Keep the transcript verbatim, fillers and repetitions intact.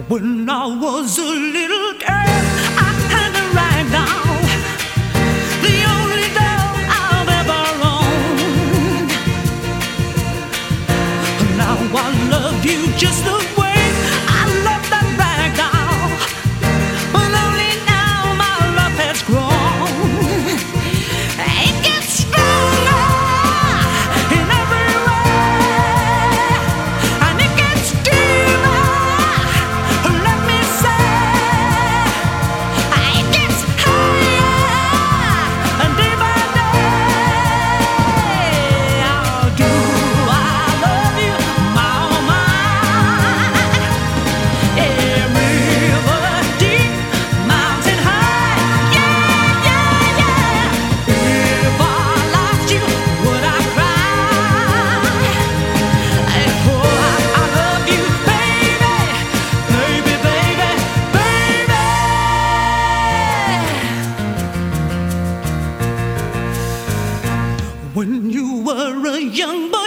When I was a little girl, I had a rag doll, the only doll I've ever owned. Now I love you just the way I love that rag doll, but only now my love has grown. It gets stronger in every way, and it gets deeper. Let me say, it gets higher and day by day. How do I love you, my oh my? Yeah, river deep, mountain high. Yeah, yeah, yeah. If I lost you, would I cry? Oh, I, I love you, baby, baby, baby, baby. When you were a young boy,